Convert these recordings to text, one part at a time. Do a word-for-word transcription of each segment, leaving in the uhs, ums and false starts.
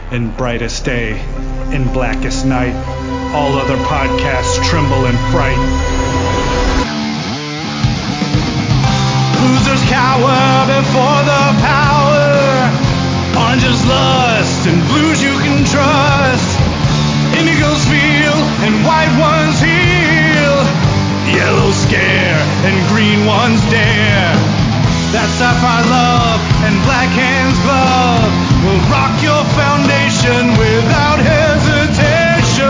in brightest day, in blackest night. All other podcasts tremble in fright. Losers cower before the power. Oranges lust and blues you can trust. Indigos feel and white ones heal. Yellows scare and green ones dare. That sapphire love and black hands glove will rock your foundation without hesitation.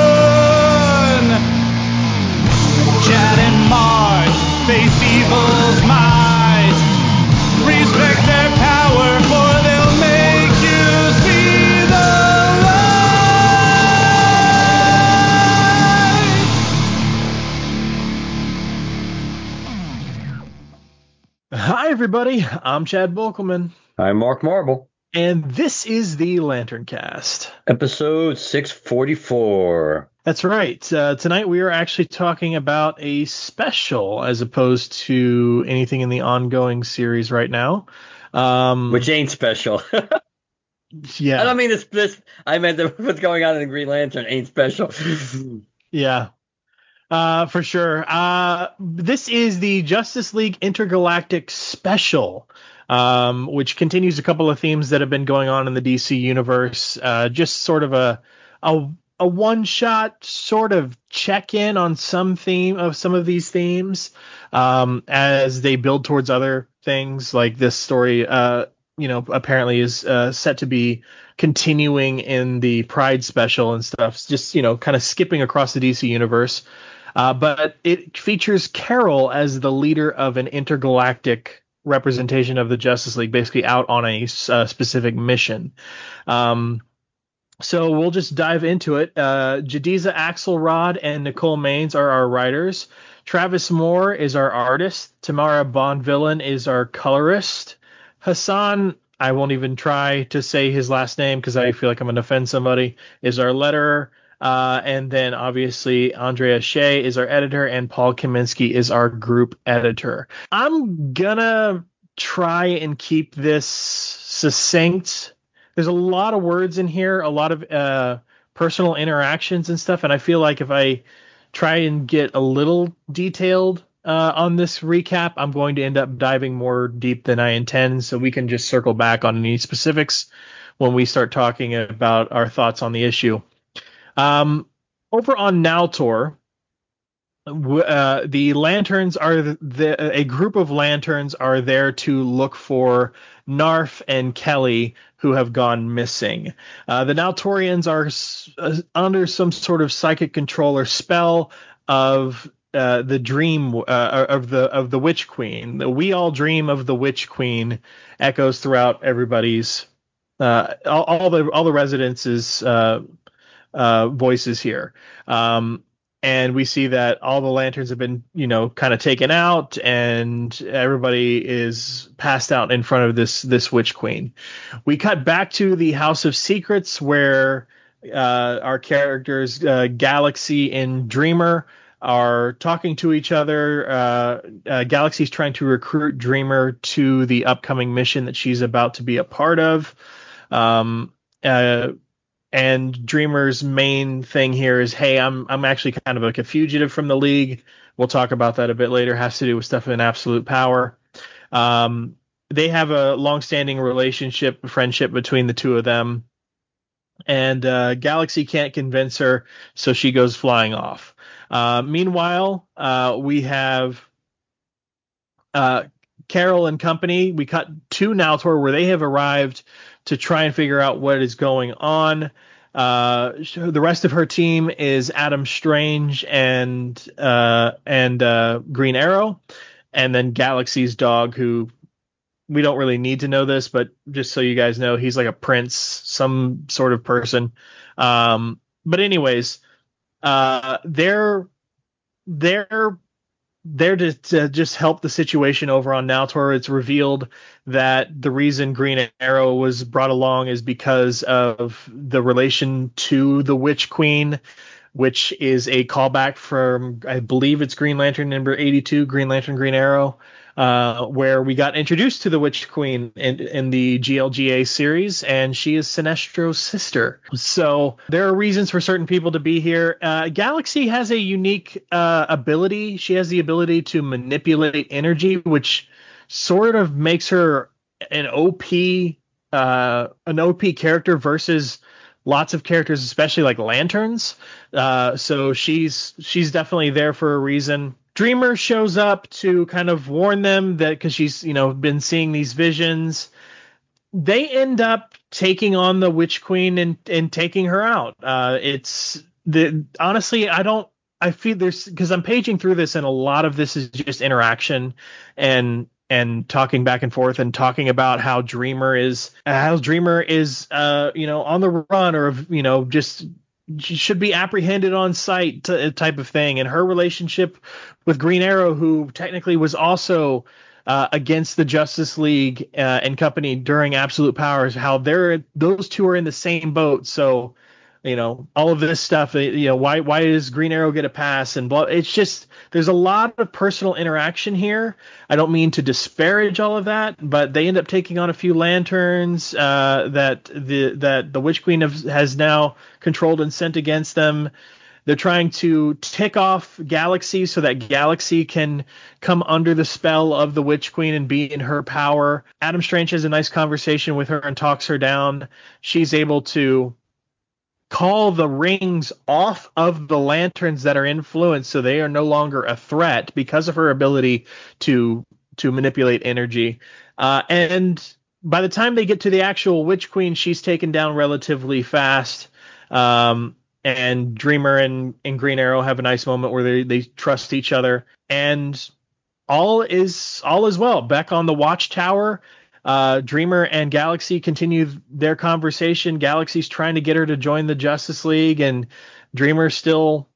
Chad and Marge face evil's might. Respect their power, for they'll make you see the light. Hi, everybody. I'm Chad Bokelman. I'm Mark Marble. And this is the Lantern Cast. Episode six forty-four. That's right. Uh, tonight we are actually talking about a special as opposed to anything in the ongoing series right now. Um, Which ain't special. yeah. I don't mean this, this. I meant that what's going on in the Green Lantern ain't special. yeah. Uh, for sure. Uh, this is the Justice League Intergalactic Special, um, which continues a couple of themes that have been going on in the D C universe. Uh, just sort of a a, a one-shot sort of check-in on some theme of some of these themes um, as they build towards other things. Like this story, uh, you know, apparently is uh, set to be continuing in the Pride special and stuff. Just, you know, kind of skipping across the D C universe. Uh, but it features Carol as the leader of an intergalactic representation of the Justice League, basically out on a uh, specific mission. Um, so we'll just dive into it. Uh, Jadiza Axelrod and Nicole Maines are our writers. Travis Moore is our artist. Tamara Bonvillain is our colorist. Hassan, I won't even try to say his last name because I feel like I'm going to offend somebody, is our letterer. Uh, and then obviously Andrea Shea is our editor and Paul Kaminsky is our group editor. I'm gonna try and keep this succinct. There's a lot of words in here, a lot of uh, personal interactions and stuff. And I feel like if I try and get a little detailed uh, on this recap, I'm going to end up diving more deep than I intend. So we can just circle back on any specifics when we start talking about our thoughts on the issue. Um, over on Naltor, uh, the lanterns are the, the a group of lanterns are there to look for Narf and Kelly, who have gone missing. Uh, the Naltorians are uh, under some sort of psychic control or spell of uh, the dream uh, of the of the Witch Queen. The "We all dream of the Witch Queen" echoes throughout everybody's uh, all, all the all the residences. Uh, Uh, voices here. Um, and we see that all the lanterns have been, you know, kind of taken out and everybody is passed out in front of this, this Witch Queen. We cut back to the House of Secrets where uh, our characters, uh, Galaxy and Dreamer, are talking to each other. Uh, uh, Galaxy's trying to recruit Dreamer to the upcoming mission that she's about to be a part of. Um, uh, And Dreamer's main thing here is, hey, I'm I'm actually kind of like a fugitive from the League. We'll talk about that a bit later. Has to do with stuff in Absolute Power. Um, they have a long-standing relationship, friendship between the two of them. And uh, Galaxy can't convince her, so she goes flying off. Uh, meanwhile, uh, we have uh, Carol and company. We cut to Naltor where they have arrived to try and figure out what is going on. Uh, the rest of her team is Adam Strange and uh, and uh, Green Arrow, and then Galaxy's dog, who we don't really need to know this, but just so you guys know, he's like a prince, some sort of person. Um, but anyways, uh, they're they're there to, to just help the situation over on Naltor. It's revealed that the reason Green Arrow was brought along is because of the relation to the Witch Queen, which is a callback from, I believe it's Green Lantern number eighty-two, Green Lantern, Green Arrow. uh, where we got introduced to the Witch Queen in, in the G L G A series, and she is Sinestro's sister. So there are reasons for certain people to be here. Uh, Galaxy has a unique uh, ability. She has the ability to manipulate energy, which sort of makes her an O P uh, an O P character versus lots of characters, especially like Lanterns. Uh, so she's she's definitely there for a reason. Dreamer shows up to kind of warn them that because she's, you know, been seeing these visions. They end up taking on the Witch Queen and, and taking her out. Uh, it's the honestly, I don't I feel there's because I'm paging through this and a lot of this is just interaction and and talking back and forth and talking about how Dreamer is how Dreamer is uh you know on the run or you know just should be apprehended on sight t- type of thing, and her relationship with Green Arrow, who technically was also uh, against the Justice League uh, and company during Absolute Powers, how they're those two are in the same boat. So you know, all of this stuff, you know, why why does Green Arrow get a pass and blah? It's just there's a lot of personal interaction here. I don't mean to disparage all of that, but they end up taking on a few lanterns uh, that the that the Witch Queen have, has now controlled and sent against them. They're trying to tick off Galaxy so that Galaxy can come under the spell of the Witch Queen and be in her power. Adam Strange has a nice conversation with her and talks her down. She's able to call the rings off of the lanterns that are influenced, so they are no longer a threat because of her ability to to manipulate energy. Uh, and by the time they get to the actual Witch Queen, she's taken down relatively fast. Um, and Dreamer and, and Green Arrow have a nice moment where they, they trust each other, and all is all is well. Back on the Watchtower, Uh, Dreamer and Galaxy continue their conversation. Galaxy's trying to get her to join the Justice League, and Dreamer still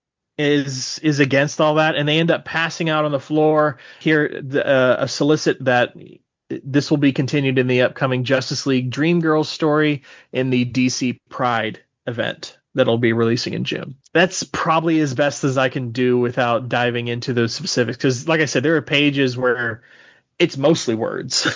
is is against all that. And they end up passing out on the floor. Here, the, uh, a solicit that this will be continued in the upcoming Justice League Dream Girls story in the D C Pride event that'll be releasing in June. That's probably as best as I can do without diving into those specifics, because, like I said, there are pages where it's mostly words.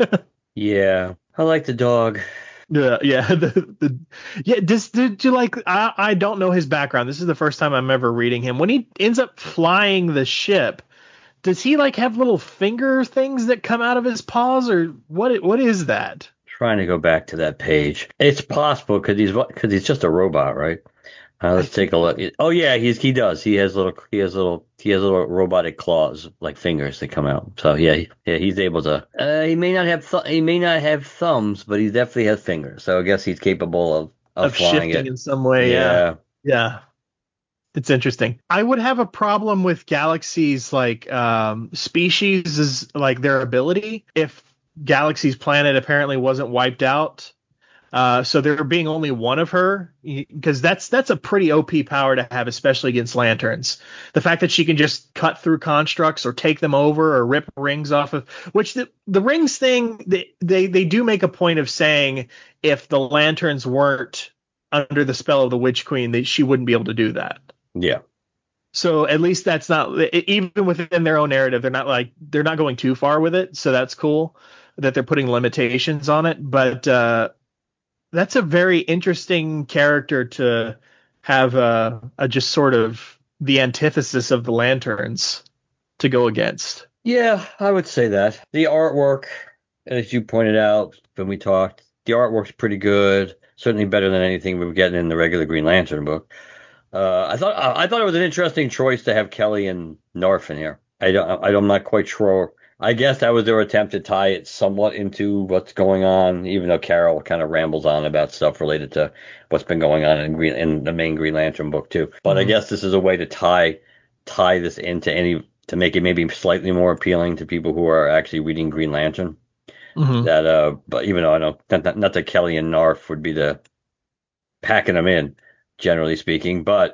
Yeah, I like the dog. Yeah, yeah, the, the yeah. Does did you like? I I don't know his background. This is the first time I'm ever reading him. When he ends up flying the ship, does he like have little finger things that come out of his paws, or what? What is that? Trying to go back to that page. It's possible because he's because he's just a robot, right? Uh, let's take a look. Oh yeah, he's he does. He has little he has little he has little robotic claws like fingers that come out. So yeah, he, yeah, he's able to. Uh, he may not have th- he may not have thumbs, but he definitely has fingers. So I guess he's capable of of, Of flying shifting it in some way. Yeah. Yeah. Yeah. It's interesting. I would have a problem with Galaxy's like um, species is like their ability if Galaxy's planet apparently wasn't wiped out. Uh, so there being only one of her, because that's that's a pretty O P power to have, especially against lanterns. The fact that she can just cut through constructs or take them over or rip rings off of, which the, the rings thing, they, they they do make a point of saying if the lanterns weren't under the spell of the Witch Queen, that she wouldn't be able to do that. Yeah. So at least that's not, even within their own narrative, they're not like they're not going too far with it. So that's cool that they're putting limitations on it. But uh, that's a very interesting character to have a, a just sort of the antithesis of the lanterns to go against. Yeah, I would say that. The artwork, as you pointed out when we talked, the artwork's pretty good. Certainly better than anything we were getting in the regular Green Lantern book. Uh, I thought I thought it was an interesting choice to have Kelly and Narf in here. I don't, I, I'm not quite sure. I guess that was their attempt to tie it somewhat into what's going on, even though Carol kind of rambles on about stuff related to what's been going on in Green in the main Green Lantern book too. But mm-hmm. I guess this is a way to tie tie this into any to make it maybe slightly more appealing to people who are actually reading Green Lantern. Mm-hmm. That uh, but even though I don't, not, not that Kelly and Narf would be the packing them in, generally speaking, but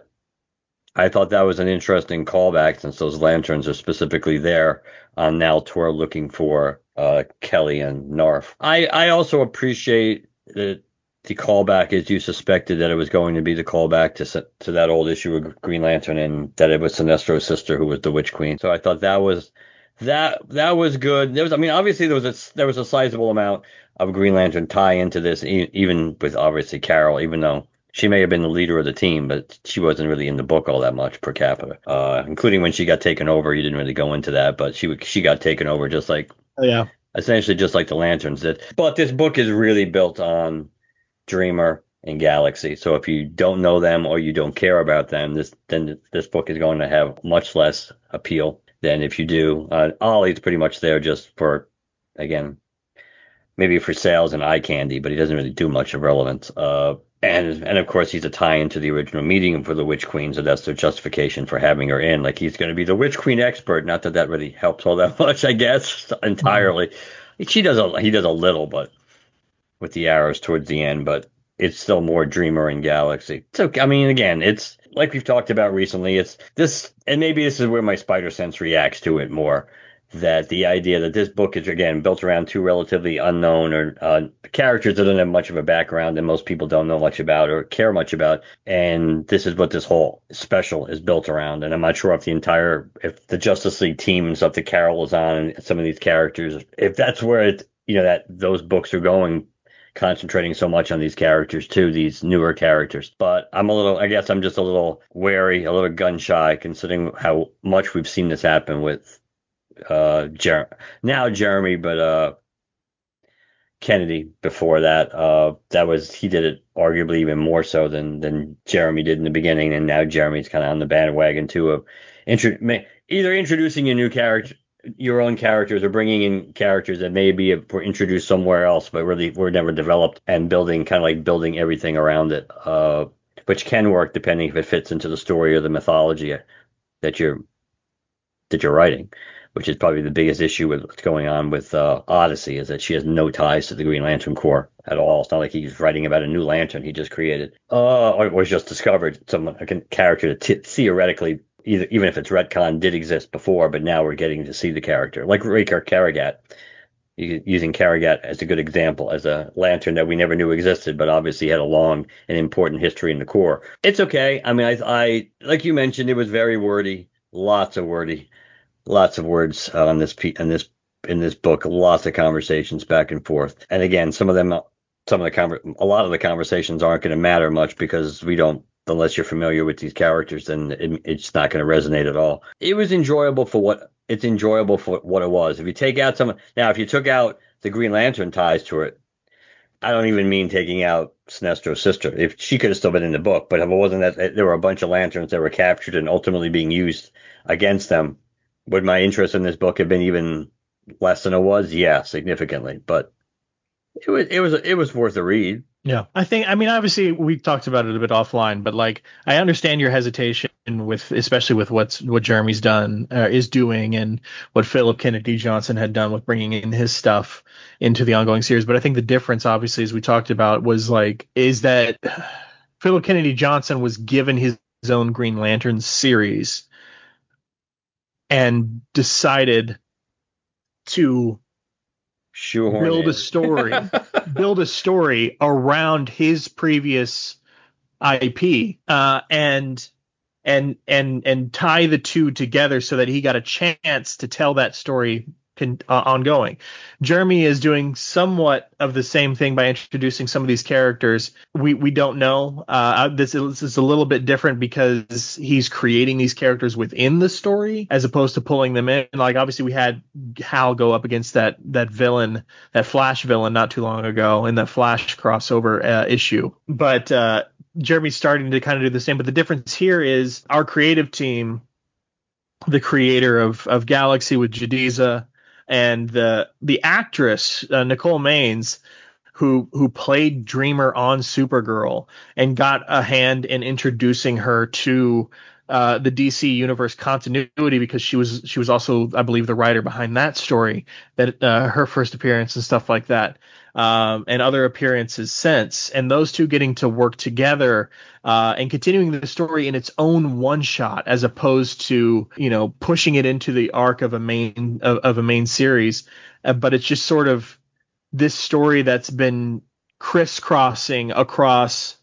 I thought that was an interesting callback since those lanterns are specifically there on Naltor looking for uh, Kelly and Narf. I, I also appreciate that the callback is you suspected that it was going to be the callback to to that old issue of Green Lantern and that it was Sinestro's sister who was the Witch Queen. So I thought that was That that was good. There was, I mean, obviously there was a there was a sizable amount of Green Lantern tie into this, e- even with obviously Carol, even though she may have been the leader of the team, but she wasn't really in the book all that much per capita. Uh, including when she got taken over, you didn't really go into that, but she she got taken over just like Oh, yeah. essentially just like the Lanterns did. But this book is really built on Dreamer and Galaxy. So if you don't know them or you don't care about them, this then this book is going to have much less appeal than if you do. Uh, Ollie's pretty much there just for, again, maybe for sales and eye candy, but he doesn't really do much of relevance. Uh, and and of course he's a tie-in to the original meeting for the Witch Queen, so that's their justification for having her in. Like he's going to be the Witch Queen expert. Not that that really helps all that much, I guess, entirely. She does a he does a little, but with the arrows towards the end, but it's still more Dreamer and Galaxy. So I mean, again, it's like we've talked about recently. It's this, and maybe this is where my spider sense reacts to it more. That the idea that this book is again built around two relatively unknown or uh, characters that don't have much of a background and most people don't know much about or care much about, and this is what this whole special is built around. And I'm not sure if the entire, if the Justice League team and stuff that Carol is on and some of these characters, if that's where it, you know, that those books are going, concentrating so much on these characters too, these newer characters. But I'm a little, I guess I'm just a little wary, a little gun shy, considering how much we've seen this happen with uh Jer- now Jeremy, but uh Kennedy before that. Uh that was he did it arguably even more so than than Jeremy did in the beginning, and now Jeremy's kind of on the bandwagon too of intro- either introducing a new character, your own characters, or bringing in characters that maybe were introduced somewhere else but really were never developed, and building kind of like building everything around it, uh which can work depending if it fits into the story or the mythology that you're that you're writing, which is probably the biggest issue with what's going on with uh, Odyssey, is that she has no ties to the Green Lantern Corps at all. It's not like he's writing about a new lantern he just created, uh, or was just discovered. Some a character that t- theoretically, either, even if it's retcon, did exist before, but now we're getting to see the character, like Raker Karragat. Using Karragat as a good example, as a lantern that we never knew existed, but obviously had a long and important history in the Corps. It's okay. I mean, I, I like you mentioned, it was very wordy, lots of wordy. Lots of words uh, on this pe- in this in this book. Lots of conversations back and forth. And again, some of them, some of the conver- a lot of the conversations aren't going to matter much because we don't, unless you're familiar with these characters, then it, it's not going to resonate at all. It was enjoyable for what it's enjoyable for what it was. If you take out some, now if you took out the Green Lantern ties to it, I don't even mean taking out Sinestro's sister. If she could have still been in the book, but if it wasn't that there were a bunch of lanterns that were captured and ultimately being used against them, would my interest in this book have been even less than it was? Yeah, significantly. But it was it was it was worth a read. Yeah, I think, I mean, obviously we talked about it a bit offline, but like, I understand your hesitation with, especially with what's, what Jeremy's done, uh, is doing, and what Philip Kennedy Johnson had done with bringing in his stuff into the ongoing series. But I think the difference, obviously, as we talked about, was like, is that Philip Kennedy Johnson was given his, his own Green Lantern series and decided to Shoehorn build a in. story, build a story around his previous I P, uh, and and and and tie the two together so that he got a chance to tell that story con- uh, ongoing. Jeremy is doing somewhat of the same thing by introducing some of these characters. We we don't know. Uh, this, is, this is a little bit different because he's creating these characters within the story as opposed to pulling them in. Like, obviously we had Hal go up against that that villain, that Flash villain, not too long ago in the Flash crossover uh, issue, but. Uh, Jeremy's starting to kind of do the same, but the difference here is our creative team, the creator of, of Galaxy with Jadiza, and the the actress uh, Nicole Maines, who who played Dreamer on Supergirl and got a hand in introducing her to uh, the D C Universe continuity, because she was she was also, I believe, the writer behind that story, that uh, her first appearance and stuff like that. Um, and other appearances since, and those two getting to work together uh, and continuing the story in its own one shot, as opposed to, you know, pushing it into the arc of a main of, of a main series. Uh, but it's just sort of this story that's been crisscrossing across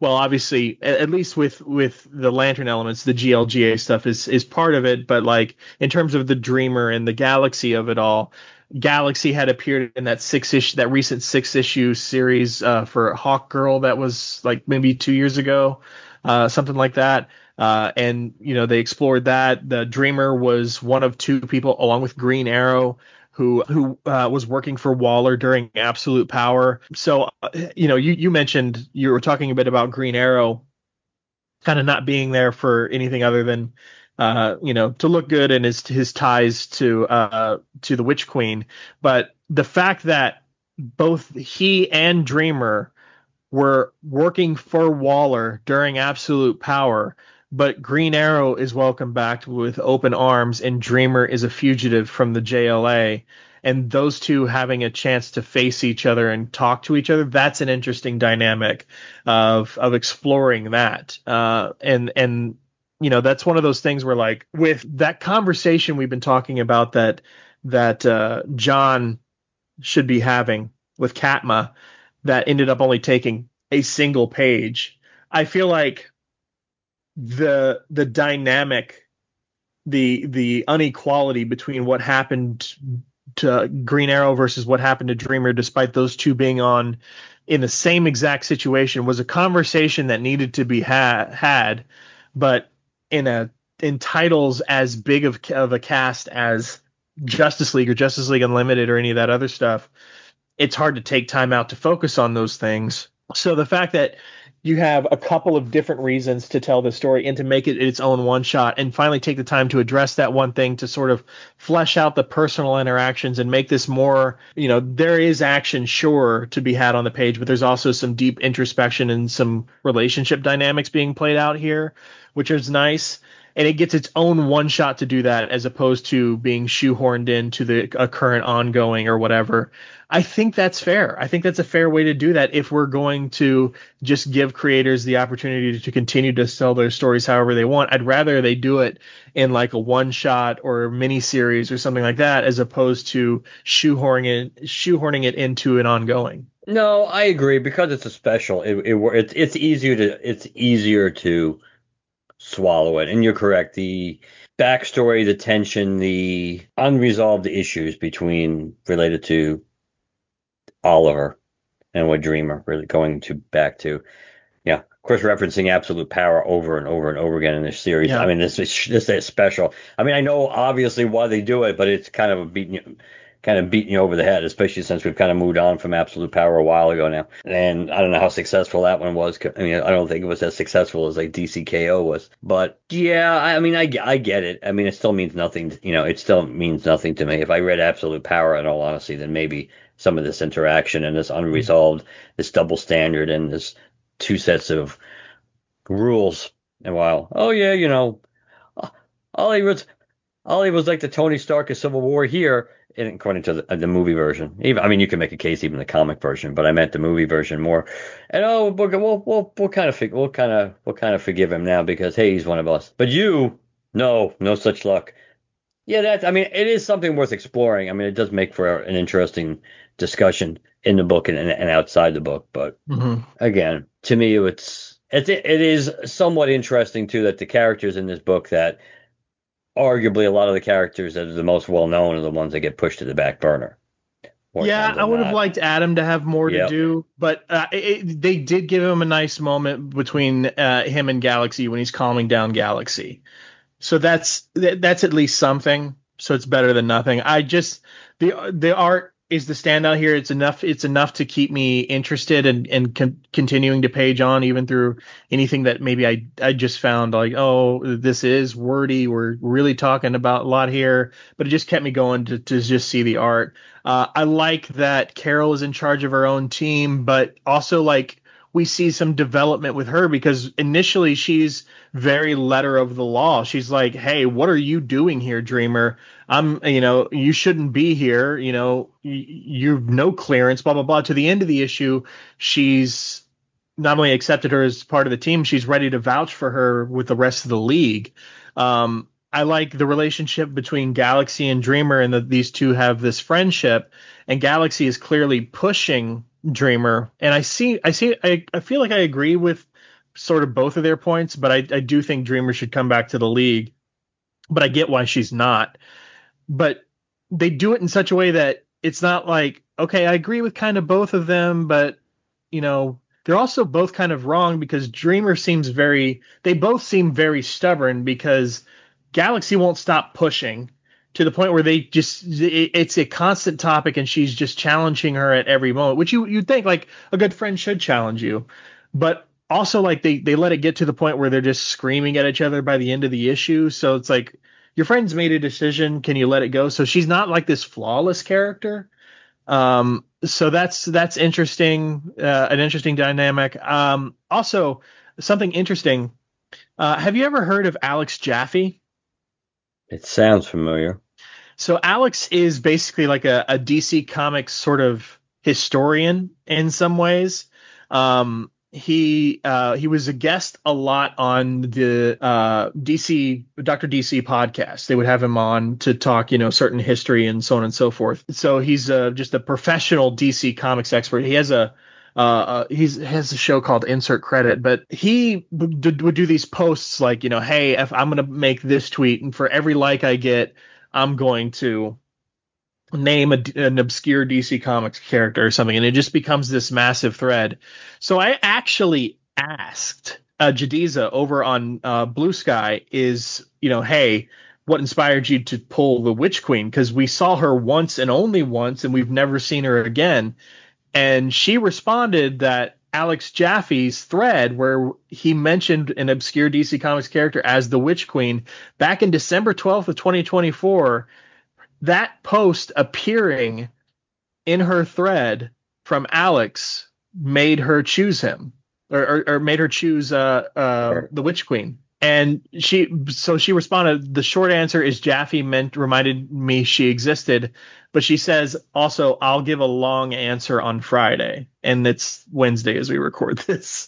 well, obviously, a- at least with with the Lantern elements, the G L G A stuff is is part of it. But like in terms of the Dreamer and the Galaxy of it all, Galaxy had appeared in that six issue, that recent six issue series uh, for Hawk Girl that was like maybe two years ago, uh, something like that. Uh, and you know they explored that. The Dreamer was one of two people, along with Green Arrow, who who uh, was working for Waller during Absolute Power. So uh, you know you you mentioned you were talking a bit about Green Arrow kind of not being there for anything other than uh, you know to look good and his his ties to uh, to the Witch Queen. But the fact that both he and Dreamer were working for Waller during Absolute Power, but Green Arrow is welcomed back with open arms and Dreamer is a fugitive from the J L A. And those two having a chance to face each other and talk to each other, that's an interesting dynamic of of exploring that. Uh, and and you know that's one of those things where like with that conversation we've been talking about that that uh, John should be having with Katma that ended up only taking a single page. I feel like the the dynamic, the the inequality between what happened to Green Arrow versus what happened to Dreamer, despite those two being on in the same exact situation, was a conversation that needed to be ha- had, but in a in titles as big of, of a cast as Justice League or Justice League Unlimited or any of that other stuff, it's hard to take time out to focus on those things. So the fact that you have a couple of different reasons to tell the story and to make it its own one shot and finally take the time to address that one thing to sort of flesh out the personal interactions and make this more, you know, there is action sure to be had on the page, but there's also some deep introspection and some relationship dynamics being played out here, which is nice. And it gets its own one shot to do that as opposed to being shoehorned into the a current ongoing or whatever. I think that's fair. I think that's a fair way to do that if we're going to just give creators the opportunity to continue to sell their stories however they want. I'd rather they do it in like a one shot or mini series or something like that as opposed to shoehorning it, shoehorning it into an ongoing. No, I agree because it's a special. It, it it's it's easier to it's easier to swallow it. And you're correct. The backstory, the tension, the unresolved issues between related to Oliver and what Dreamer really going to back to. Yeah, of course, referencing Absolute Power over and over and over again in this series. Yeah. I mean, this is this is special. I mean, I know obviously why they do it, but it's kind of beating you, kind of beating you over the head, especially since we've kind of moved on from Absolute Power a while ago now. And I don't know how successful that one was. I mean, I don't think it was as successful as like D C K O was. But yeah, I mean, I, I get it. I mean, it still means nothing. You know, it still means nothing to me. If I read Absolute Power, in all honesty, then maybe some of this interaction and this unresolved, this double standard and this two sets of rules. And while, oh yeah, you know, Ollie was Ollie was like the Tony Stark of Civil War here, and according to the, the movie version. Even, I mean, you can make a case even the comic version, but I meant the movie version more. And oh, we'll we'll we'll, we'll kind of we'll kind of we'll kind of forgive him now because hey, he's one of us. But you, no, no such luck. Yeah, that I mean, it is something worth exploring. I mean, it does make for an interesting discussion in the book and, and outside the book. But Mm-hmm. again, to me, it's it, it is somewhat interesting too that the characters in this book that arguably a lot of the characters that are the most well known are the ones that get pushed to the back burner. More Yeah, times I than would have not. liked Adam to have more Yep. to do, but uh, it, they did give him a nice moment between uh, him and Galaxy when he's calming down Galaxy. So that's that's at least something. So it's better than nothing. I just the the art is the standout here. It's enough. It's enough to keep me interested and and con- continuing to page on even through anything that maybe I I just found like, oh, this is wordy. We're really talking about a lot here, but it just kept me going to to just see the art. Uh, I like that Carol is in charge of her own team, but also like we see some development with her because initially she's very letter of the law. She's like, hey, what are you doing here, Dreamer? I'm, you know, you shouldn't be here. You know, y- you've no clearance, blah, blah, blah. To the end of the issue, she's not only accepted her as part of the team, she's ready to vouch for her with the rest of the league. Um, I like the relationship between Galaxy and Dreamer and that these two have this friendship, and Galaxy is clearly pushing Dreamer. And I see, I see, I, I feel like I agree with sort of both of their points, but I, I do think Dreamer should come back to the league. But I get why she's not. But they do it in such a way that it's not like, okay, I agree with kind of both of them, but, you know, they're also both kind of wrong because Dreamer seems very, they both seem very stubborn because Galaxy won't stop pushing to the point where they just, it, it's a constant topic and she's just challenging her at every moment, which you, you'd think like a good friend should challenge you. But also like they, they let it get to the point where they're just screaming at each other by the end of the issue. So it's like, your friend's made a decision. Can you let it go? So she's not like this flawless character. Um, so that's that's interesting, uh, an interesting dynamic. Um, also, something interesting. Uh, have you ever heard of Alex Jaffe? It sounds familiar. So Alex is basically like a, a D C Comics sort of historian in some ways. Um, he uh, he was a guest a lot on the uh, D C Doctor D C podcast. They would have him on to talk, you know, certain history and so on and so forth. So he's uh, just a professional D C Comics expert. He has a uh, uh, he's has a show called Insert Credit, but he would, would do these posts like, you know, hey, if I'm gonna make this tweet, and for every like I get, I'm going to name a, an obscure D C Comics character or something, and it just becomes this massive thread. So I actually asked uh, Jadiza over on uh, Blue Sky is, you know, hey, what inspired you to pull the Witch Queen? Because we saw her once and only once, and we've never seen her again. And she responded that Alex Jaffe's thread where he mentioned an obscure D C Comics character as the Witch Queen back in December twelfth of twenty twenty-four, that post appearing in her thread from Alex made her choose him or, or, or made her choose uh, uh, the Witch Queen. And she, so she responded, the short answer is Jaffe meant, reminded me she existed, but she says also, I'll give a long answer on Friday. And it's Wednesday as we record this.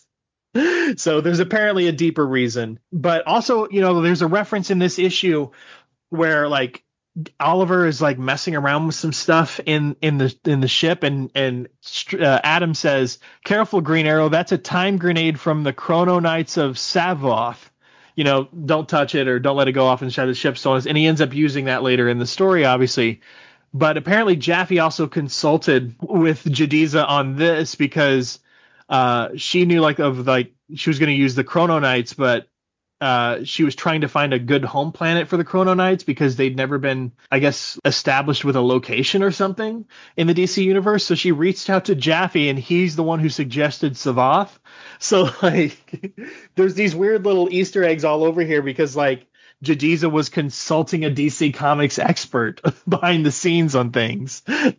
So there's apparently a deeper reason, but also, you know, there's a reference in this issue where like Oliver is like messing around with some stuff in in the in the ship, and and uh, Adam says, "Careful, Green Arrow, that's a time grenade from the Chrono Knights of Savoth. You know, don't touch it or don't let it go off inside the ship." So, and he ends up using that later in the story, obviously. But apparently, Jaffe also consulted with Jadiza on this because uh, she knew like of like she was going to use the Chrono Knights, but uh, she was trying to find a good home planet for the Chrono Knights because they'd never been, I guess, established with a location or something in the D C universe. So she reached out to Jaffe, and he's the one who suggested Savoth. So like, there's these weird little Easter eggs all over here because like Jadiza was consulting a D C Comics expert behind the scenes on things.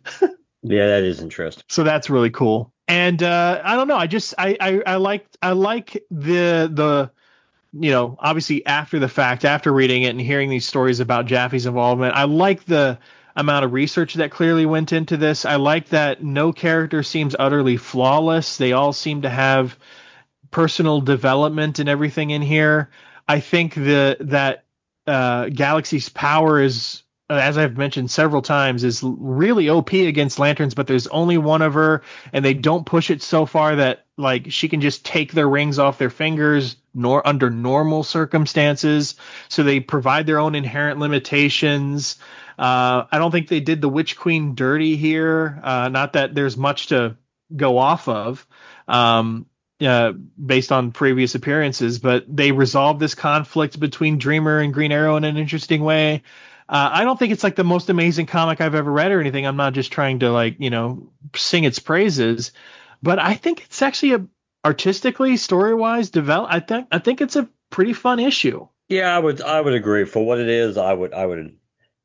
Yeah, that is interesting. So that's really cool. And uh, I don't know. I just I I, I like I like the the. you know, obviously after the fact, after reading it and hearing these stories about Jaffe's involvement, I like the amount of research that clearly went into this. I like that no character seems utterly flawless. They all seem to have personal development and everything in here. I think the that uh, Galaxy's power is, as I've mentioned several times, is really O P against Lanterns, but there's only one of her, and they don't push it so far that like she can just take their rings off their fingers nor under normal circumstances. So they provide their own inherent limitations. Uh, I don't think they did the Witch Queen dirty here. Uh, not that there's much to go off of. Um, uh, based on previous appearances, but they resolved this conflict between Dreamer and Green Arrow in an interesting way. Uh, I don't think it's like the most amazing comic I've ever read or anything. I'm not just trying to like, you know, sing its praises, but I think it's actually a artistically, story wise, develop. I think I think it's a pretty fun issue. Yeah, I would I would agree for what it is. I would I would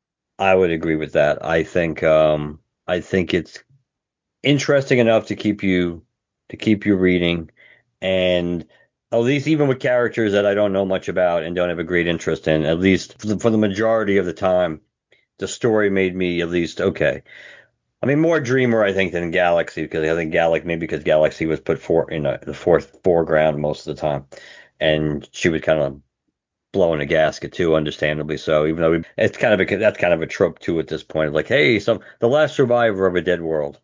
I would agree with that. I think um I think it's interesting enough to keep you to keep you reading, and at least even with characters that I don't know much about and don't have a great interest in, at least for the, for the majority of the time, the story made me at least okay. I mean, more Dreamer, I think, than Galaxy, because I think Galaxy, maybe because Galaxy was put for in a, the fourth foreground most of the time, and she was kind of blowing a gasket too, understandably so. Even though we, it's kind of a that's kind of a trope too at this point, like, hey, some the last survivor of a dead world.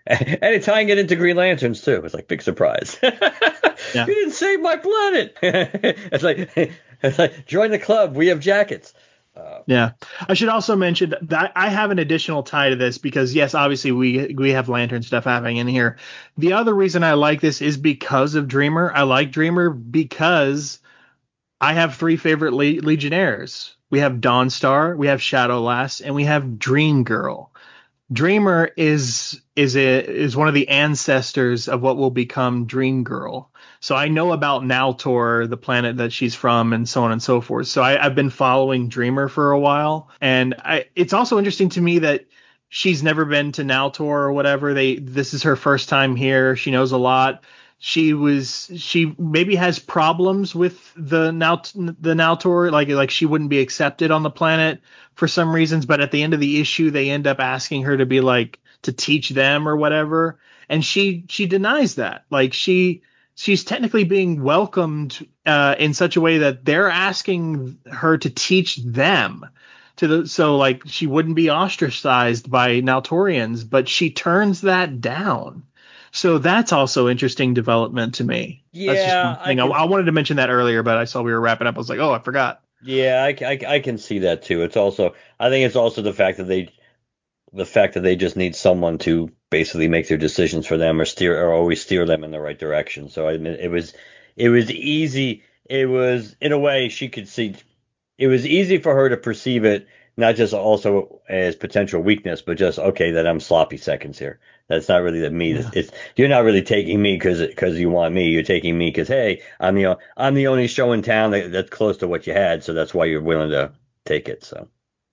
And it's tying it into Green Lanterns too. It's like big surprise. Yeah. You didn't save my planet. It's like it's like join the club. We have jackets. Uh, Yeah. I should also mention that I have an additional tie to this because yes, obviously we we have lantern stuff happening in here. The other reason I like this is because of Dreamer. I like Dreamer because I have three favorite le- Legionnaires. We have Dawnstar, we have Shadowlass, and we have Dream Girl. Dreamer is is a, is one of the ancestors of what will become Dream Girl. So I know about Naltor, the planet that she's from, and so on and so forth. So I, I've been following Dreamer for a while, and I, it's also interesting to me that she's never been to Naltor or whatever. They this is her first time here. She knows a lot. She was she maybe has problems with the Nalt the Naltor, like like she wouldn't be accepted on the planet for some reasons, but at the end of the issue they end up asking her to be like to teach them or whatever, and she she denies that. Like she she's technically being welcomed uh, in such a way that they're asking her to teach them to the so like she wouldn't be ostracized by Naltorians, but she turns that down. So that's also interesting development to me. That's just yeah, one I thing. I, can. I wanted to mention that earlier, but I saw we were wrapping up. I was like, oh, I forgot. Yeah, I, I, I can see that too. It's also I think it's also the fact that they the fact that they just need someone to basically make their decisions for them or steer or always steer them in the right direction. So I mean, it was it was easy. It was in a way she could see. It was easy for her to perceive it not just also as potential weakness, but just okay that I'm sloppy seconds here. That's not really the me. It's, Yeah. it's you're not really taking me because because you want me. You're taking me because hey, I'm the o- I'm the only show in town that, that's close to what you had, so that's why you're willing to take it. So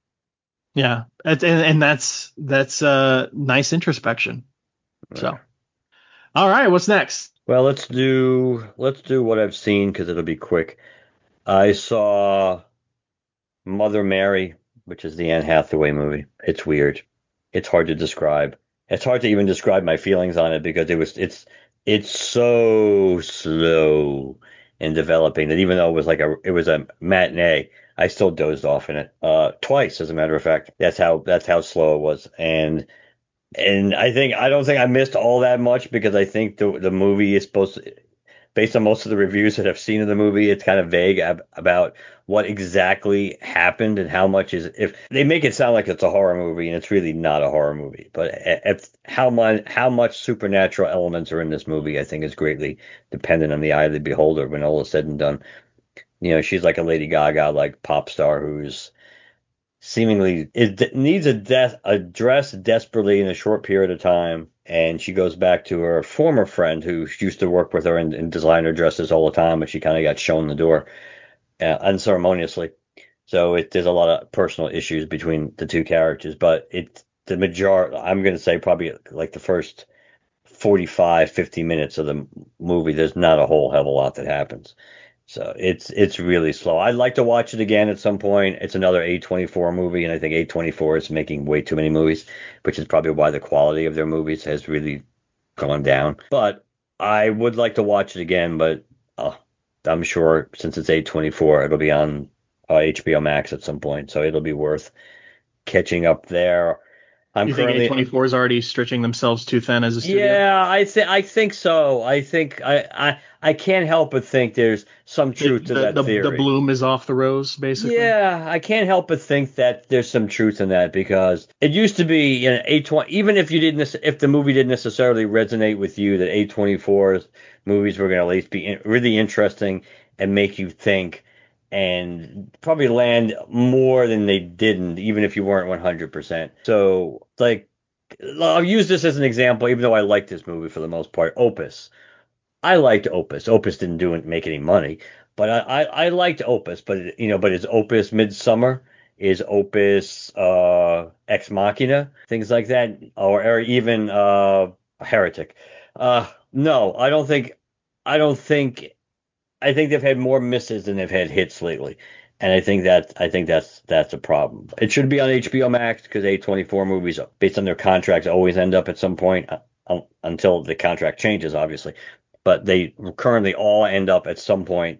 Yeah. And, and, and that's that's uh nice introspection. yeah. So all right, what's next? Well, let's do let's do what I've seen because it'll be quick. I saw Mother Mary, which is the Anne Hathaway movie. It's weird. It's hard to describe. It's hard to even describe my feelings on it because it was it's it's so slow in developing that even though it was like a it was a matinee, I still dozed off in it. Uh twice, as a matter of fact. That's how that's how slow it was. And and I think I don't think I missed all that much because I think the the movie is supposed to, based on most of the reviews that I've seen of the movie, it's kind of vague ab- about what exactly happened and how much is if they make it sound like it's a horror movie and it's really not a horror movie. But if, how much how much supernatural elements are in this movie, I think is greatly dependent on the eye of the beholder when all is said and done. You know, she's like a Lady Gaga like pop star who's seemingly it needs a death a dress desperately in a short period of time, and she goes back to her former friend who used to work with her in, in designer dresses all the time, but she kind of got shown the door uh, unceremoniously. So it, there's a lot of personal issues between the two characters, but it's the major. I'm going to say probably like the first forty-five, fifty minutes of the movie. There's not a whole hell of a lot that happens. So it's it's really slow. I'd like to watch it again at some point. It's another A twenty-four movie, and I think A twenty-four is making way too many movies, which is probably why the quality of their movies has really gone down. But I would like to watch it again, but uh, I'm sure since it's A twenty-four, it'll be on uh, H B O Max at some point, so it'll be worth catching up there. I'm You think currently A twenty-four is already stretching themselves too thin as a studio? yeah, I think I think so. I think I, I I can't help but think there's some The, truth to the that the the theory. bloom is off the rose, basically. Yeah, I can't help but think that there's some truth in that because it used to be, you know, A twenty, even if you didn't, nec- if the movie didn't necessarily resonate with you, that A twenty-four's movies were going to at least be in, really interesting and make you think and probably land more than they didn't, even if you weren't one hundred percent. So, like, I'll use this as an example, even though I like this movie for the most part. Opus. I liked Opus. Opus didn't do make any money, but I, I, I liked Opus. But you know, but is Opus Midsummer? Is Opus uh, Ex Machina? Things like that, or, or even uh, Heretic? Uh, no, I don't think. I don't think. I think they've had more misses than they've had hits lately, and I think that I think that's that's a problem. It should be on H B O Max because A twenty-four movies, based on their contracts, always end up at some point uh, until the contract changes, obviously. But they currently all end up at some point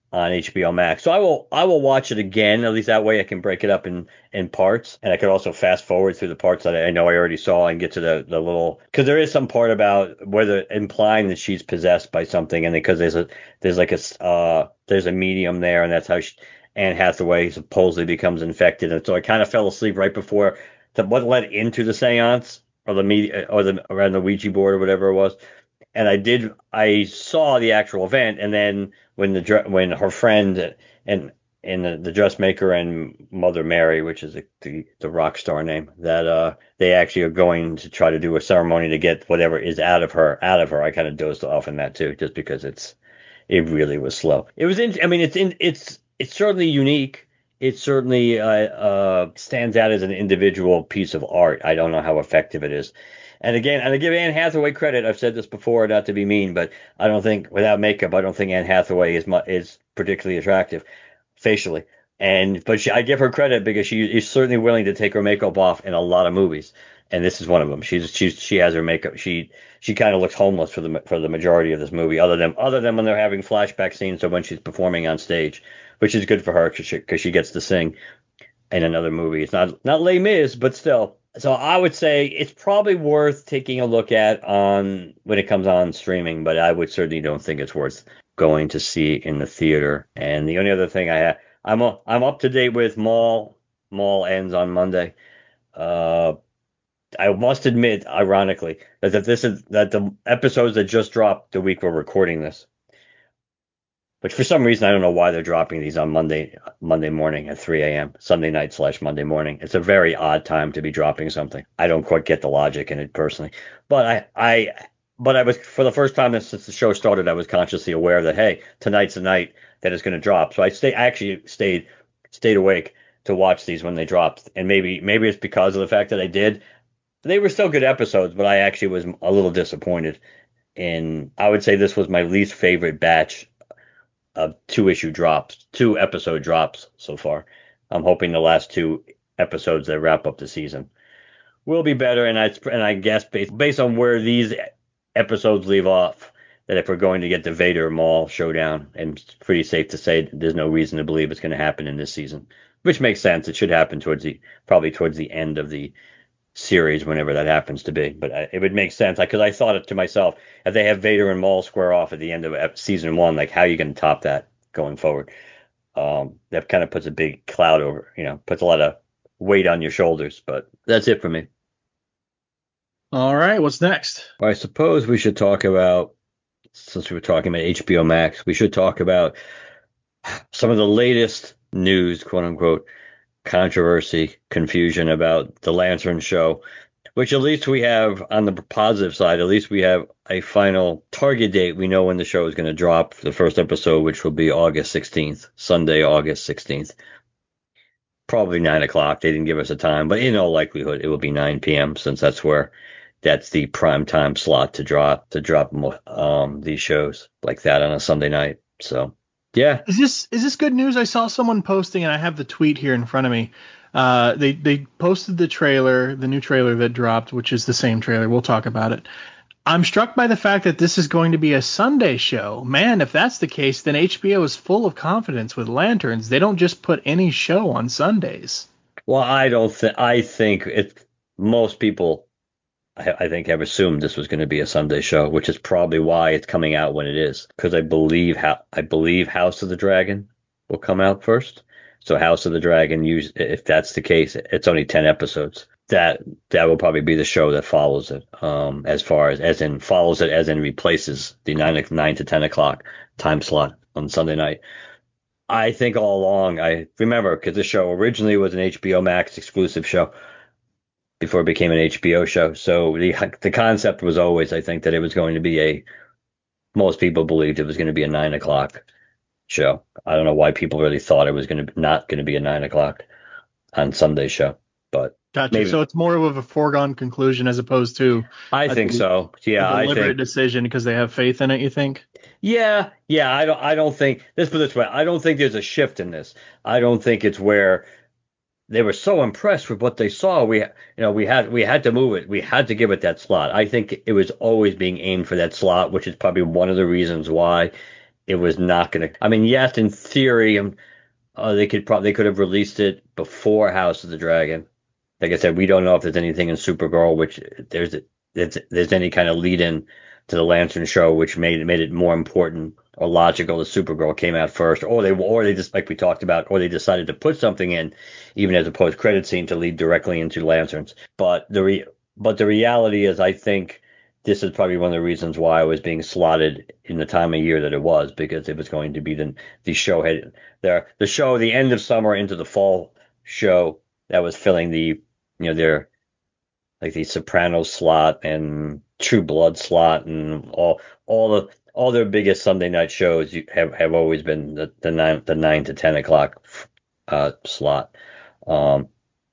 on H B O Max. So I will I will watch it again. At least that way I can break it up in, in parts, and I could also fast forward through the parts that I know I already saw and get to the, the little, because there is some part about whether implying that she's possessed by something, and because there's a there's like a uh there's a medium there, and that's how she, Anne Hathaway supposedly becomes infected, and so I kind of fell asleep right before the, what led into the seance or the media or the around the Ouija board or whatever it was. And I did, I saw the actual event, and then when the when her friend and and the, the dressmaker and Mother Mary, which is the, the the rock star name, that uh they actually are going to try to do a ceremony to get whatever is out of her out of her. I kind of dozed off in that too, just because it's it really was slow. It was in, I mean, it's in, it's it's certainly unique. It certainly uh, uh stands out as an individual piece of art. I don't know how effective it is. And again, and I give Anne Hathaway credit. I've said this before, not to be mean, but I don't think without makeup, I don't think Anne Hathaway is mu- is particularly attractive facially. And but she, I give her credit because she is certainly willing to take her makeup off in a lot of movies, and this is one of them. She's she's she has her makeup. She she kind of looks homeless for the for the majority of this movie, other than other than when they're having flashback scenes or when she's performing on stage, which is good for her because she, 'cause she gets to sing in another movie. It's not not Les Mis, but still. So I would say it's probably worth taking a look at on when it comes on streaming, but I would certainly don't think it's worth going to see in the theater. And the only other thing I have, I'm a, I'm up to date with Mall. Mall ends on Monday. Uh, I must admit, ironically, that, that this is that the episodes that just dropped the week we're recording this, which for some reason I don't know why they're dropping these on Monday Monday morning at three a.m. Sunday night slash Monday morning. It's a very odd time to be dropping something. I don't quite get the logic in it personally, but I I but I was for the first time since the show started, I was consciously aware that hey, tonight's the night that it's going to drop. So I stay I actually stayed stayed awake to watch these when they dropped, and maybe maybe it's because of the fact that I did. They were still good episodes, but I actually was a little disappointed. In I would say this was my least favorite batch of two issue drops, two episode drops so far. I'm hoping the last two episodes that wrap up the season will be better. And I and I guess based based on where these episodes leave off, that if we're going to get the Vader Maul showdown, and it's pretty safe to say there's no reason to believe it's going to happen in this season, which makes sense. It should happen towards the probably towards the end of the series, whenever that happens to be. But I, it would make sense because I, I thought it to myself, if they have Vader and Maul square off at the end of season one, like how are you going to top that going forward? Um, that kind of puts a big cloud over, you know, puts a lot of weight on your shoulders. But that's it for me. All right, what's next? I suppose we should talk about, since we were talking about H B O Max, we should talk about some of the latest news, quote unquote, controversy, confusion about the Lantern show, which at least we have on the positive side, at least we have a final target date. We know when the show is going to drop the first episode, which will be August sixteenth, Sunday, August sixteenth. Probably nine o'clock. They didn't give us a time, but in all likelihood, it will be nine p.m. since that's where that's the prime time slot to drop to drop um, these shows like that on a Sunday night. So. Yeah. Is this is this good news? I saw someone posting, and I have the tweet here in front of me. Uh, they they posted the trailer, the new trailer that dropped, which is the same trailer. We'll talk about it. I'm struck by the fact that this is going to be a Sunday show. Man, if that's the case, then H B O is full of confidence with Lanterns. They don't just put any show on Sundays. Well, I don't think. I think it. Most people, I, I think, have assumed this was going to be a Sunday show, which is probably why it's coming out when it is. Because I believe how I believe House of the Dragon will come out first. So House of the Dragon, use if that's the case, it's only ten episodes. That that will probably be the show that follows it. Um, as far as as in follows it, as in replaces the nine nine to ten o'clock time slot on Sunday night. I think all along, I remember because the show originally was an H B O Max exclusive show before it became an H B O show. So the the concept was always, I think, that it was going to be a, most people believed it was going to be a nine o'clock show. I don't know why people really thought it was going to not going to be a nine o'clock on Sunday show, but Gotcha. maybe. So it's more of a foregone conclusion as opposed to I think so. Yeah, a deliberate I think decision because they have faith in it. You think? Yeah, yeah. I don't. I don't think. Let's put it this way. I don't think there's a shift in this. I don't think it's where they were so impressed with what they saw. We, you know, we had we had to move it. We had to give it that slot. I think it was always being aimed for that slot, which is probably one of the reasons why it was not going to. I mean, yes, in theory, um, uh, they could probably they could have released it before House of the Dragon. Like I said, we don't know if there's anything in Supergirl which there's there's, there's any kind of lead in to the Lantern show which made made it more important or logical that Supergirl came out first, or they or they just like we talked about, or they decided to put something in even as a post credit scene to lead directly into Lanterns. But the re, but the reality is, I think this is probably one of the reasons why it was being slotted in the time of year that it was, because it was going to be the the show had there the show the end of summer into the fall show that was filling the you know their like the Sopranos slot and True Blood slot and all all the all their biggest Sunday night shows have have always been the the nine the nine to ten o'clock uh, slot. Um,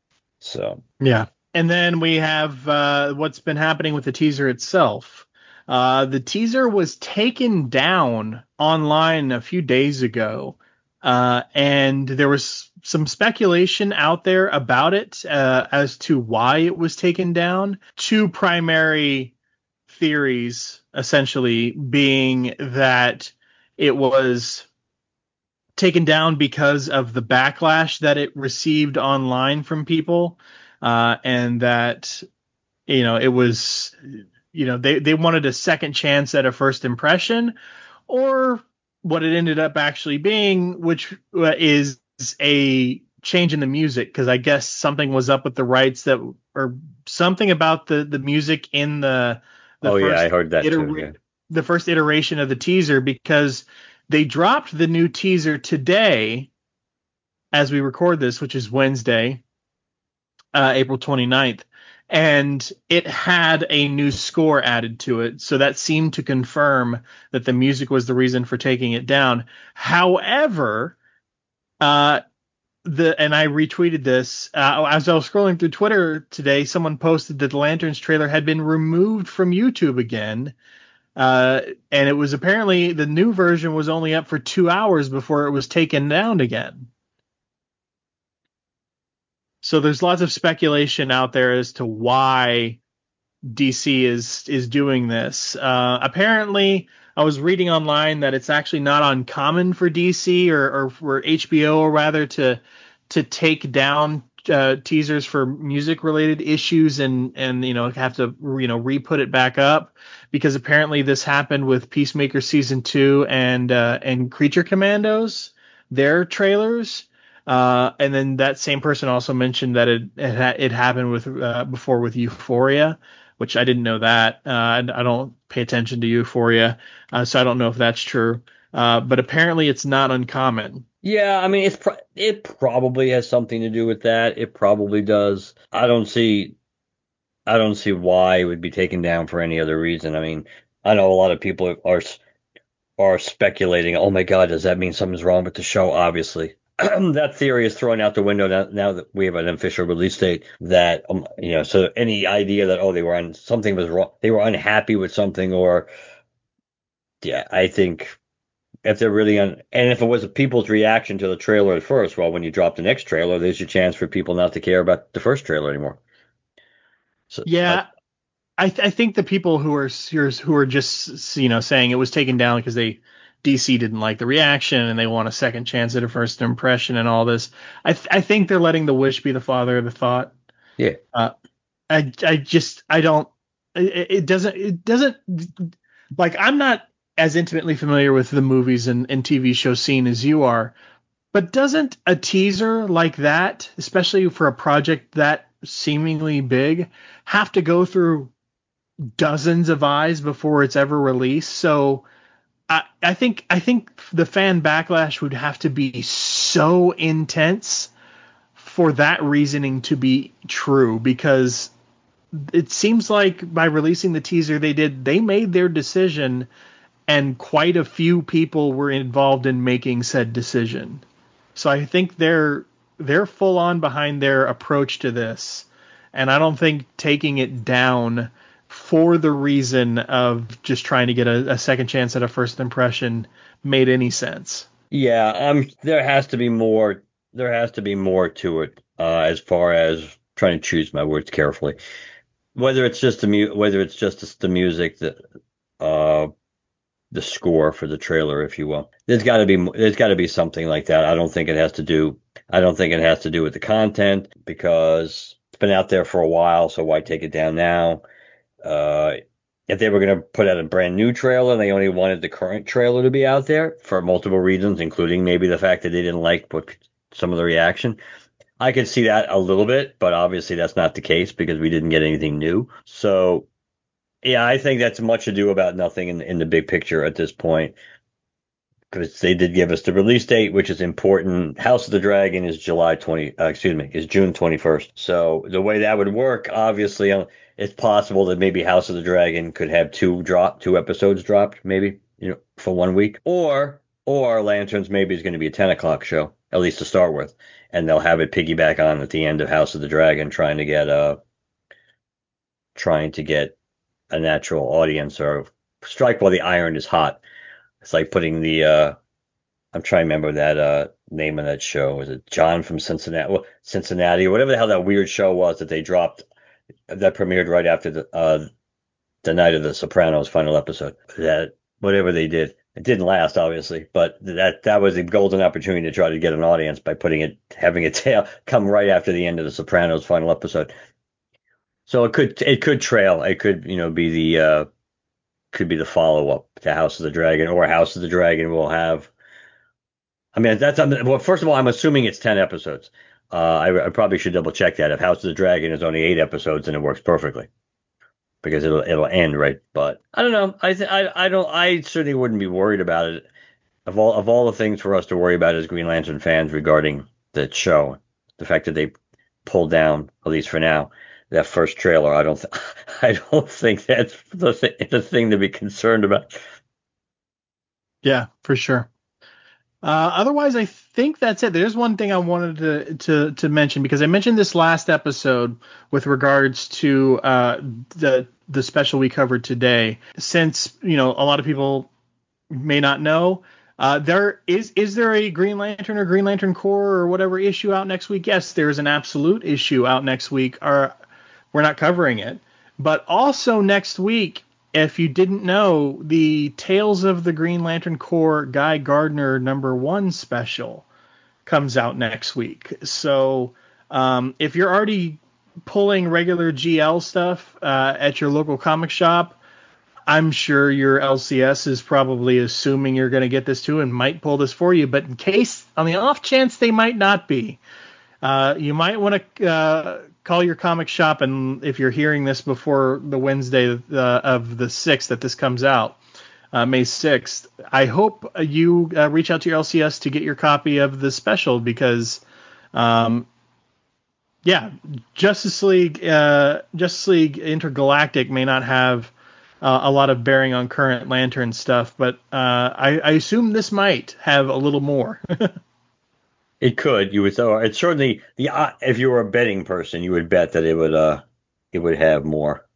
so Yeah. And then we have uh, what's been happening with the teaser itself. Uh, the teaser was taken down online a few days ago, uh, and there was some speculation out there about it uh, as to why it was taken down. Two primary theories, essentially, being that it was taken down because of the backlash that it received online from people, uh, and that you know it was you know they they wanted a second chance at a first impression, or what it ended up actually being, which uh, is a change in the music, because I guess something was up with the rights that or something about the the music in the the oh yeah, first I heard that too. iter- Yeah. the first iteration of the teaser, because they dropped the new teaser today as we record this, which is Wednesday, uh, April twenty-ninth, and it had a new score added to it. So that seemed to confirm that the music was the reason for taking it down. However, uh, the and I retweeted this uh, as I was scrolling through Twitter today. Someone posted that the Lanterns trailer had been removed from YouTube again. Uh, and it was apparently the new version was only up for two hours before it was taken down again. So there's lots of speculation out there as to why D C is is doing this. Uh, apparently, I was reading online that it's actually not uncommon for D C or, or for H B O, or rather, to to take down uh, teasers for music related issues and and you know have to you know re-put it back up, because apparently this happened with Peacemaker season two and uh, and Creature Commandos, their trailers. Uh, and then that same person also mentioned that it it, ha- it happened with uh, before with Euphoria, which I didn't know that. Uh, I, I don't pay attention to Euphoria, uh, so I don't know if that's true. Uh, but apparently it's not uncommon. Yeah, I mean, it's pro- it probably has something to do with that. It probably does. I don't see I don't see why it would be taken down for any other reason. I mean, I know a lot of people are are speculating. Oh my God, does that mean something's wrong with the show? Obviously, that theory is thrown out the window now, now that we have an official release date. That um, you know, so any idea that oh they were on something was wrong, they were unhappy with something, or yeah, I think if they're really on, and if it was people's reaction to the trailer at first, well, when you drop the next trailer, there's your chance for people not to care about the first trailer anymore. So, I, Yeah, I, th- I think the people who are who are just you know saying it was taken down because they D C didn't like the reaction and they want a second chance at a first impression and all this. I th- I think they're letting the wish be the father of the thought. yeah, Uh, I I just I don't it, it doesn't it doesn't like I'm not as intimately familiar with the movies and, and T V show scene as you are, but doesn't a teaser like that, especially for a project that seemingly big, have to go through dozens of eyes before it's ever released? So I, I think I think the fan backlash would have to be so intense for that reasoning to be true, because it seems like by releasing the teaser they did, they made their decision, and quite a few people were involved in making said decision. So I think they're they're full on behind their approach to this, and I don't think taking it down for the reason of just trying to get a, a second chance at a first impression made any sense. yeah. Um, there has to be more. There has to be more to it, uh, as far as trying to choose my words carefully. Whether it's just the mu- whether it's just the music that, uh, the score for the trailer, if you will. There's got to be there's got to be something like that. I don't think it has to do I don't think it has to do with the content because it's been out there for a while, so why take it down now? Uh, if they were going to put out a brand new trailer, they only wanted the current trailer to be out there for multiple reasons, including maybe the fact that they didn't like what some of the reaction. I could see that a little bit, but obviously that's not the case because we didn't get anything new. So, yeah, I think that's much ado about nothing in, in the big picture at this point because they did give us the release date, which is important. House of the Dragon is July twentieth, uh, excuse me, is June twenty-first. So the way that would work, obviously, uh, it's possible that maybe House of the Dragon could have two drop, two episodes dropped, maybe, you know, for one week, or or Lanterns maybe is going to be a ten o'clock show, at least to start with, and they'll have it piggyback on at the end of House of the Dragon, trying to get uh trying to get a natural audience or strike while the iron is hot. It's like putting the uh I'm trying to remember that uh name of that show. Was it John from Cincinnati? Well, Cincinnati or whatever the hell that weird show was that they dropped that premiered right after the uh the night of the Sopranos final episode. That whatever they did, it didn't last obviously, but that that was a golden opportunity to try to get an audience by putting it having a tail come right after the end of the Sopranos final episode. So it could it could trail. It could you know be the uh could be the follow up to House of the Dragon, or House of the Dragon will have. I mean, that's well. First of all, I'm assuming it's ten episodes. Uh, I, I probably should double check that. If House of the Dragon is only eight episodes, then it works perfectly because it'll it'll end right. But I don't know. I th- I I don't. I certainly wouldn't be worried about it. Of all of all the things for us to worry about as Green Lantern fans regarding the show, the fact that they pulled down, at least for now, that first trailer, I don't th- I don't think that's the th- the thing to be concerned about. Yeah, for sure. Uh, otherwise, I think that's it. There's one thing I wanted to, to, to mention because I mentioned this last episode with regards to uh, the the special we covered today. Since you know a lot of people may not know, uh, there is is there a Green Lantern or Green Lantern Corps or whatever issue out next week? Yes, there is an Absolute issue out next week. Or we're not covering it, but also next week. If you didn't know, the Tales of the Green Lantern Corps Guy Gardner number one special comes out next week. So um, if you're already pulling regular G L stuff uh, at your local comic shop, I'm sure your L C S is probably assuming you're going to get this too and might pull this for you. But in case, on the off chance they might not be, uh, you might want to uh, call your comic shop, and if you're hearing this before the Wednesday uh, of the sixth that this comes out, uh, May sixth, I hope you uh, reach out to your L C S to get your copy of the special because, um, yeah, Justice League, uh, Justice League Intergalactic may not have uh, a lot of bearing on current Lantern stuff, but uh, I, I assume this might have a little more. It could. You would. Or it's certainly the. Uh, if you were a betting person, you would bet that it would. Uh, it would have more.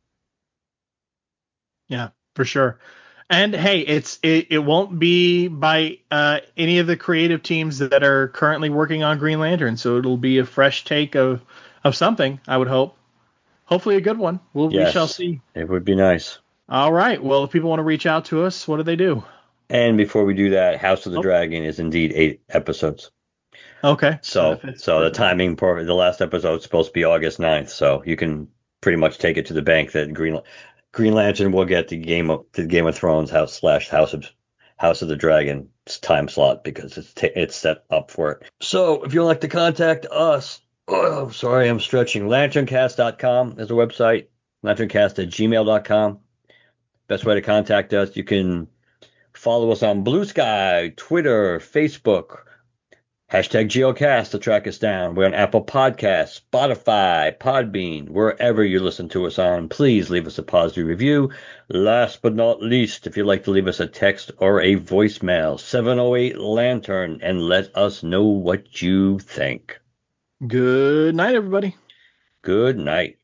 Yeah, for sure. And hey, it's it, it won't be by uh, any of the creative teams that are currently working on Green Lantern, so it'll be a fresh take of of something. I would hope. Hopefully, a good one. We'll Yes, we shall see. It would be nice. All right. Well, if people want to reach out to us, what do they do? And before we do that, House of the Oh, Dragon is indeed eight episodes. okay. So, so the timing for the last episode is supposed to be August ninth. So you can pretty much take it to the bank that Green Green Lantern will get the game of the Game of Thrones house slash House of House of the Dragon time slot because it's t- it's set up for it. So if you'd like to contact us, oh, sorry, I'm stretching. lanterncast dot com is a website. lanterncast at gmail dot com. Best way to contact us. You can follow us on Blue Sky, Twitter, Facebook. Hashtag Geocast to track us down. We're on Apple Podcasts, Spotify, Podbean, wherever you listen to us on. Please leave us a positive review. Last but not least, if you'd like to leave us a text or a voicemail, seven oh eight Lantern, and let us know what you think. Good night, everybody. Good night.